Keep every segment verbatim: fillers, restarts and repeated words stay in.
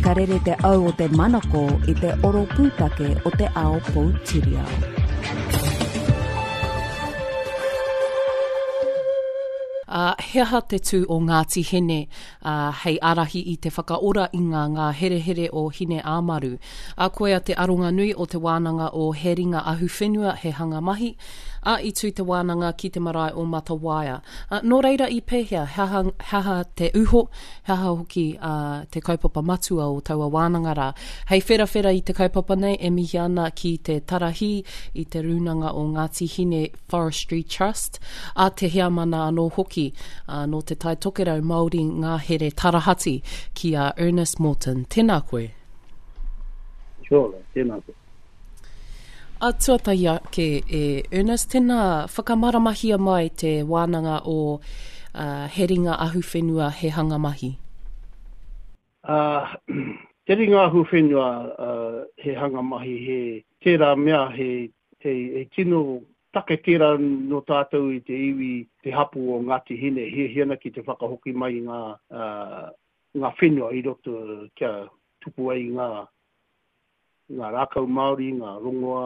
ka rere te au o te manako i te oro pūtake o te ao Poutirihau. Uh, he aha te tū o Ngāti Hene, uh, hei arahi i te whakaora i ngā ngā here here o Hine Amaru. A koea te aronga nui o te wānanga o He Ringa Ahu Whenua he hanga mahi, a i tū te wānanga ki te marae o Matawaia. Uh, nō reira i pēhea, haha, haha te uho, haha hoki uh, te kaupapa matua o taua wānanga rā. Hei whera whera i te kaupapa nei e mihi ana ki te tarahi i te runanga o Ngāti Hine Forestry Trust, a te heamana anō hoki uh, no te tai tokerau Māori ngā here tarahati ki a Ernest Morton. Tēnā koe. Sure, tēnā koe. A tuatai ake e Ernest, tēnā whakamaramahia mai te wānanga o uh, He Ringa Ahu Whenua he hanga mahi. Uh, te Ringa Ahu Whenua uh, he hanga mahi he tērā mea he, he, he tino take tērā no tātou i te iwi te hapu o Ngāti Hine, he hiana ki te whakahoki mai ngā, uh, ngā whenua i roto kia tupu ai ngā, ngā rākau Māori, ngā rongoa.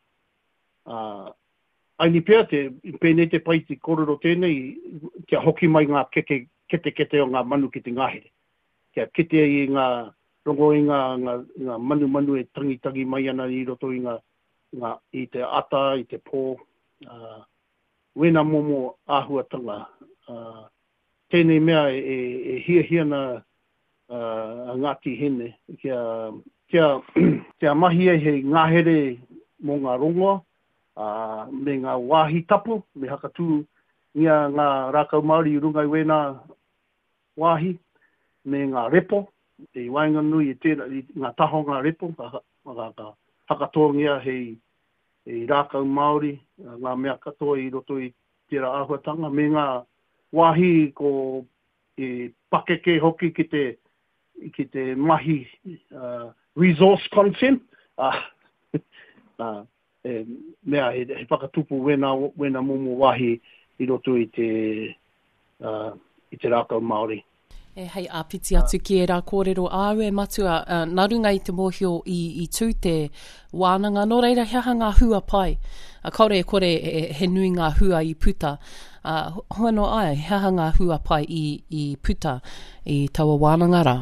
Uh, Aini pēr te, pēnei te pai te kororo tēnei, kia hoki mai ngā kete, kete kete o ngā manu ki te ngahere. Kia kete i ngā rongo i ngā, ngā, ngā manu manu e tangi tangi mai ana i roto i ngā, ngā i te ata, i te pō. Uh, wena momo āhuatanga. Uh, tēnei mea e, e, e hia hia na uh, Ngāti Hine. Kia, kia, kia mahi e he ngahere mō ngā rongoa, uh, me ngā wāhi tapu, me hakatū ngia ngā rākau Māori i runga i wena wāhi, me ngā repo, e wainga nui e tēra, i ngā taho ngā repo, ka, ka, ka hakatoa ngia hei e rākau Māori, ngā mea katoa i roto i tērā āhuatanga, me ngā wāhi ko e pakeke hoki ki te, ki te mahi uh, resource content, uh, uh, e, mea he, he whakatupu wena, wena momo wāhi i roto i te, uh, i te rākau Māori. E hei āpiti atu ki e rā kōrero āue matua, uh, nā runga i te mōhio i, i tū te wānanga, nō reira hea ngā hua pai. A kaore e kore e, he nui ngā hua i puta. Uh, hoa no ai, hea ngā hua pai i, i puta i taua wānanga rā.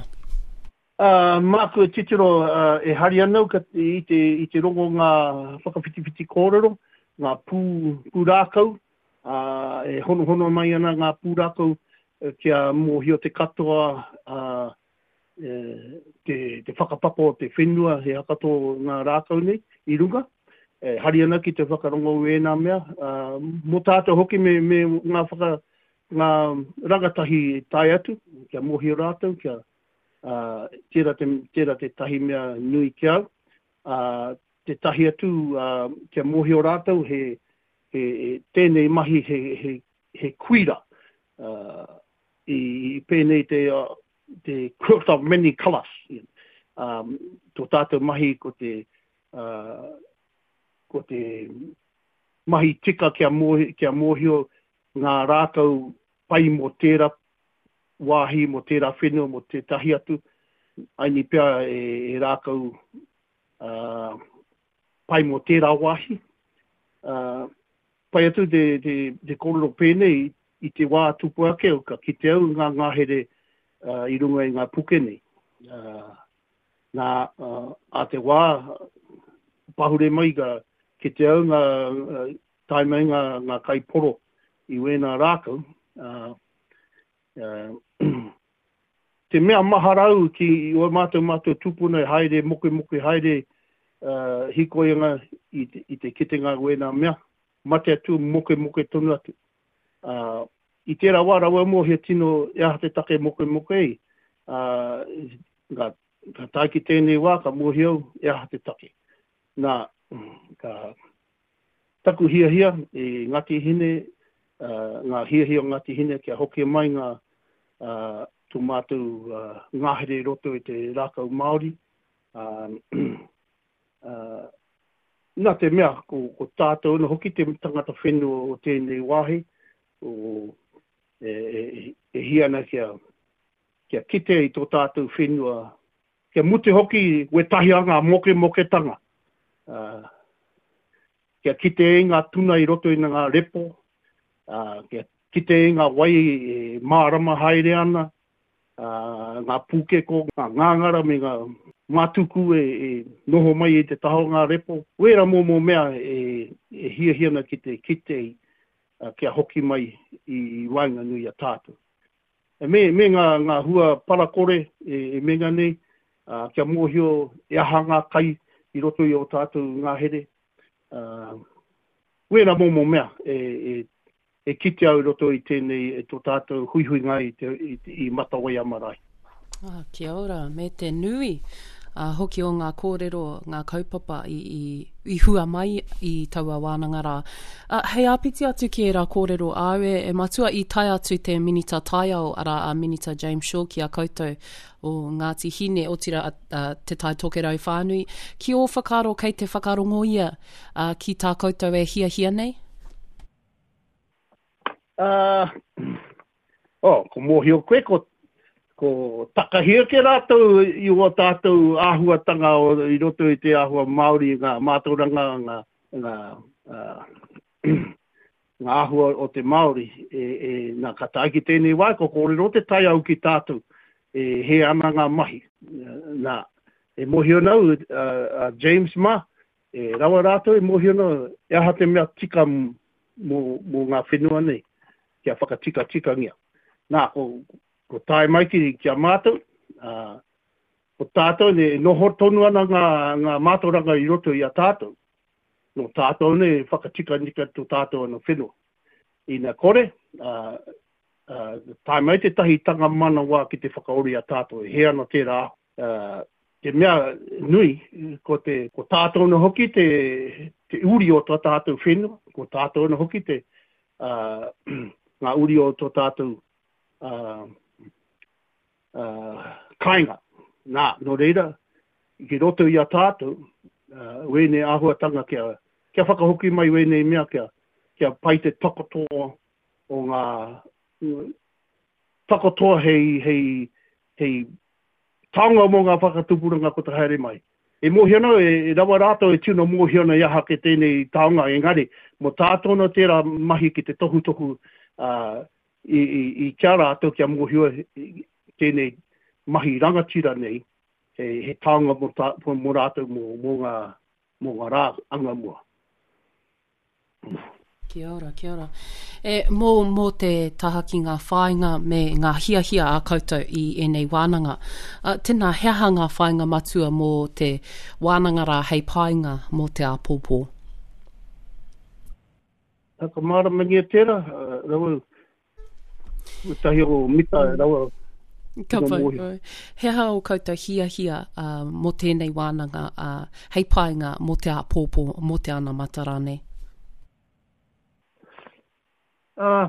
Uh, Māku e titiro uh, e hari anau ka, i, te, i te rongo ngā whakawhitiwhiti kōrero, ngā pū, pū rākau, uh, e hono hono mai ana ngā pū rākau, kia mōhio te katoa, uh, e, te, te whakapapo te whenua, he hakato ngā rākau nei, i runga. E, hari ana ki te whakarongo e nā mea. Uh, mō tātou hoki me, me ngā, whaka, ngā rangatahi tai atu, kia mōhio rātou, kia uh, tērā, te, tērā te tahi mea nui kia au. Uh, te tahi atu, uh, kia mōhio rātou, he, he, he tēnei mahi he, he, he kuira. Uh, i pēnei te, uh, te quilt of many colours. Um, tō tātou mahi ko te, uh, ko te mahi tika kia, mohi, kia mōhio ngā rākau pai mo tērā wāhi, mo tērā whenua, mo te tahi atu. Aini pia e, e rākau uh, pai mo tērā wāhi. Uh, pai atu te, te, te kōrero pēnei, i te wā tupu ake o ka ki te au ngā ngahere uh, i runga i ngā pukene. Uh, ngā, uh, a te wā pahure mai ka ki te au ngā uh, taimai ngā, ngā kaiporo i wena rākau. Uh, uh, te mea maharau ki o mātou mātou tupuna haere, moke moke haere uh, hikoenga i te, i te kitenga wena mea. Mate atu moke moke tonu atu. Uh, I tērā wā rawa mō he tino e aha te take moke moke ei. Uh, ka, ka tai ki tēnei wā, ka mōhi au e aha te take. Nā, ka taku hia hia e Ngāti Hine, uh, ngā hia hia Ngāti Hine kia hoki mai ngā uh, tu mātou uh, ngahere roto i te rākau Māori. Uh, uh, nā te mea, ko, ko tātou na hoki te tangata whenua o tēnei wāhi, o e, e, e hiana kia, kia kite i tō tātou whenua ke mute hoki we tahi anga moke moke tanga. Uh, ke kite e ngā tuna i roto i ngā repo, uh, ke kite e ngā wai e mārama haere ana, uh, ngā puke ko, ngā ngāngara me ngā mātuku e, e noho mai e te taho ngā repo. Wera mō mō mea e, e hia hiana ki te kite i, uh, kia hoki mai i, i wainga nui a tātou. E me, me ngā, ngā hua parakore e, e menga nei, uh, kia mōhio e aha ngā kai i roto i o tātou ngā here. Uh, Wera mō mō mea e, e, e kite au i roto i tēnei e tō tātou hui hui ngai i, te, i, i matawai amarai. Ah, kia ora, me te nui. Uh, hoki o ngā kōrero, ngā kaupapa i, i, i hua mai i taua wānanga rā. Uh, hei apiti atu ki e rā kōrero aue, e matua i tai atu te minita taiao ara a minita James Shaw ki a koutou o Ngāti Hine o tira uh, te tai tokerau whānui. Ki o whakaro kei te whakarongo ia uh, ki tā koutou e hia hia nei? Uh, oh, ko mōhio koe ko ko takahia ke rātou i o tātou āhuatanga o i roto i te āhua Māori, ngā mātauranga, ngā, ngā, uh, ngā āhua o te Māori, e, e ngā kataiki tēnei wai, ko kōrero te tai au ki tātou, e he ana ngā mahi. Nā, e mohio nau, uh, uh, James Ma, e rawa rātou e mohio nau, e aha te mea tika mō, mō ngā whenua nei, kia whakatika tika ngia. Nā, ko ko tai mai ki kia mātou, uh, ko tātou ne noho tonu ana ngā, ngā mātauranga i roto i a tātou. No tātou ne whakatika nika tō tātou ana whenua. I nā kore, uh, uh, tai mai te tahi tanga mana wā ki te whakaori a tātou, he ana te rā. Uh, te mea nui, ko, te, ko tātou na hoki te, te uri o tō tātou whenua, ko tātou na hoki te uh, ngā uri o tō tātou uh, Uh, kainga. Nā, no reira, ki roto i a tātou, uh, wēne āhuatanga kia, kia whakahoki mai wēne mea kia, kia pai te takotoa o ngā, uh, takotoa hei, hei, hei taonga mō ngā whakatupuranga ko te haere mai. E mōhiana, e, e rawa rātou e tino mōhiana iaha ke tēnei taonga, engari, mo tātou no tērā mahi ki te tohu tohu uh, i, i, i kia rātou kia mōhio tēnei mahi rangatira nei, he, he taonga mo, ta, mo rātou mo, mo, ngā, mo ngā rā anga mua. Kia ora, kia ora. E, mō, mō te taha ki ngā whāinga me ngā hia hia a koutou i enei wānanga. Uh, tēnā heaha ngā whāinga matua mō te wānanga rā hei pāinga mō te āpōpō. Taka mara mangia tēra, uh, rawa, utahi o mita, rawa, Ka pai, heha o koutou hia hia uh, mō tēnei wānanga, uh, hei pāinga mō te āpōpō, mō te ana matarane. Uh,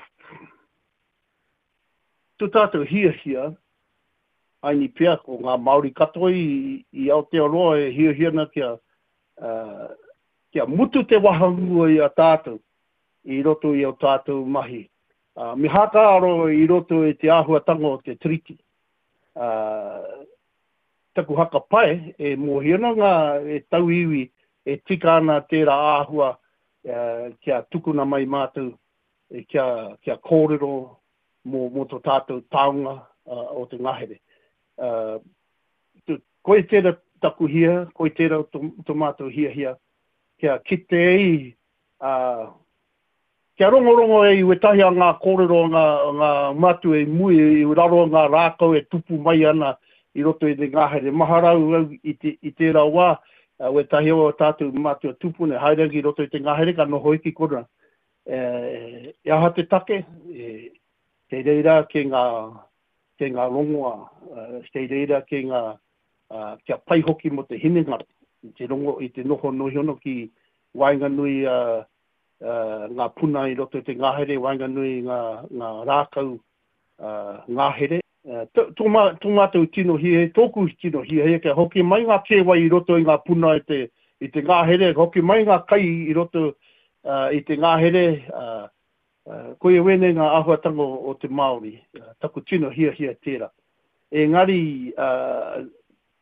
tu tātou hia hia, aini pia ko ngā Māori katoa i, i Aotearoa e hia hia na kia, uh, kia mutu te wahangua i a tātou, i roto i o tātou mahi. Uh, mi haka aro i roto e te āhuatanga o te triti. Uh, taku haka pai, e mōhiana ngā e tau iwi e tika ana tērā āhua uh, kia tukuna mai mātou, e kia, kia kōrero mō, mō tō tātou taonga uh, o te ngahere. Uh, tu, koe tērā taku hia, koe tērā tō, tō mātou hia hia, kia kite ei uh, kia rongorongo e iwe tahi a ngā kōrero ngā, ngā matu e mui i raro ngā rākau e tupu mai ana i roto i te ngāhere. Maharau i, te, i tērā wā, uh, we tahi o tātou matu e tupu ne hairangi i roto i te ngāhere ka noho iki kora. E, e aha te take, e, te reira ke ngā, ke ngā rongoa, uh, te reira ke ngā, uh, kia pai hoki mo te hinengara. I te rongo, i te noho nohiono ki wainga nui uh, Uh, ngā puna i roto te ngāhere, wainga nui ngā, ngā rākau uh, ngāhere. Uh, tō mātou tino hie, tōku tino hie, kia hoki mai ngā kēwai i roto i ngā puna i te, i te ngāhere, hoki mai ngā kai i roto uh, i te ngāhere, uh, uh, koe wene ngā āhuatanga o te Māori, uh, taku tino hia hia tērā. E ngari, uh,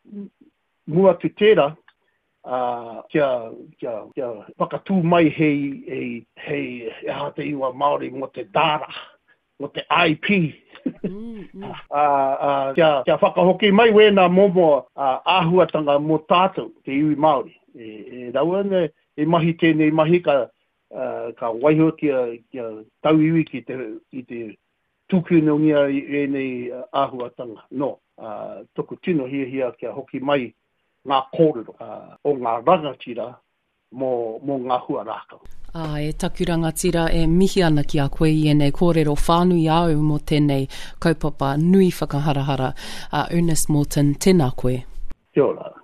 mua tu tērā, uh, kia, kia, kia whakatū mai hei, hei, hei, e ha te iwa Māori mo te dara, mo te I P. mm, mm. uh, uh, kia, kia whakahoki mai wēnā momo uh, āhuatanga mo tātou, te iwi Māori. E, e raua ne, e mahi tēnei mahi ka, uh, ka waiho kia, kia tau iwi ki te, ki te tuku nongia e nei uh, āhuatanga. No, uh, toko tino hia hia kia hoki mai ngā kōrero uh, o ngā rangatira mō, mō ngā hua rākau. Ah, e takurangatira e mihi ana ki a koe i enei kōrero whānui au mo tēnei kaupapa nui whakaharahara. Uh, Ernest Morton, tēnā koe. Kia ora.